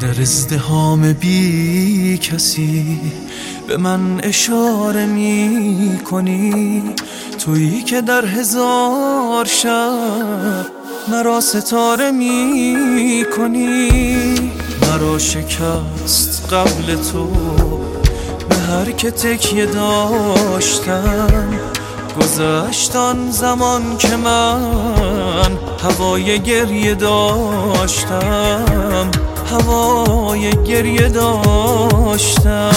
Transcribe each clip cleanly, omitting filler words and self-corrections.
در ازدحام بی کسی به من اشاره می کنی، تویی که در هزار شب مرا ستاره می کنی. مرا شکست قبل تو به هر که تکیه داشتم، گذشت آن زمان که من هوای گریه داشتم، هوای گریه داشتم.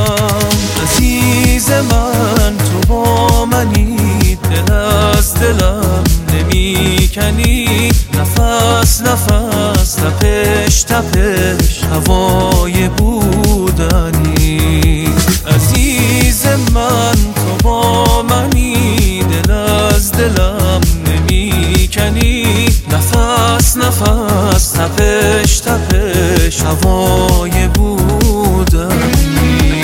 عزیز من تو با منی، دل از دلم نمی کنی، نفس نفس تپش تپش هوای بودنی. عزیز من تو با منی، دل از دلم نمی کنی، نفس نفس تپش تپش هوای بودنی.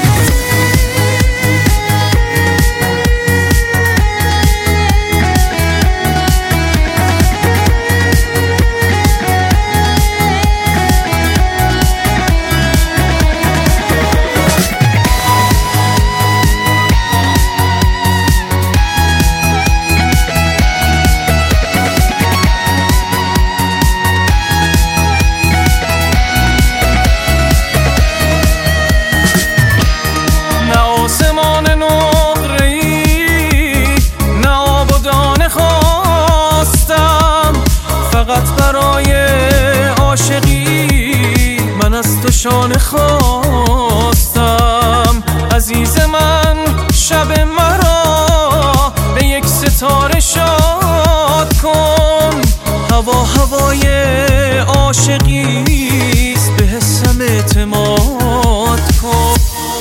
فقط برای عاشقی من از تو شانه خواستم. عزیز من شب مرا به یک ستاره شاد کن، هوا هوای عاشقیست، به حسم اعتماد کن.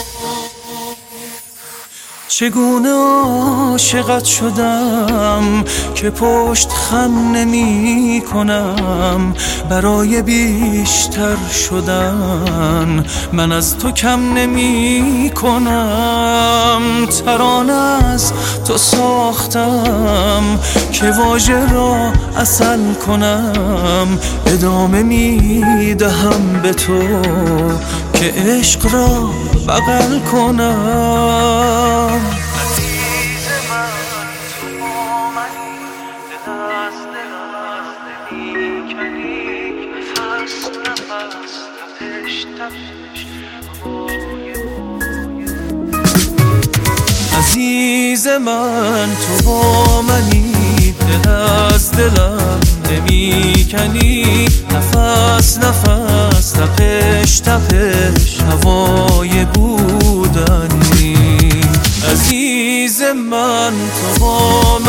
چگونه عاشقت شدم که پشت خم نمی کنم، برای بیشتر شدن من از تو کم نمی کنم. ترانه از تو ساختم که واژه را عسل کنم، ادامه می دهم به تو که عشق را بغل کنم. عزیز من تو با منی، دل از دلم نمی کنی، نفس نفس تپش تپش هوای عزیز من تو با منی، دل از دلم نمی کنی، نفس نفس تپش تپش هوای بودنی. عزیز من تو با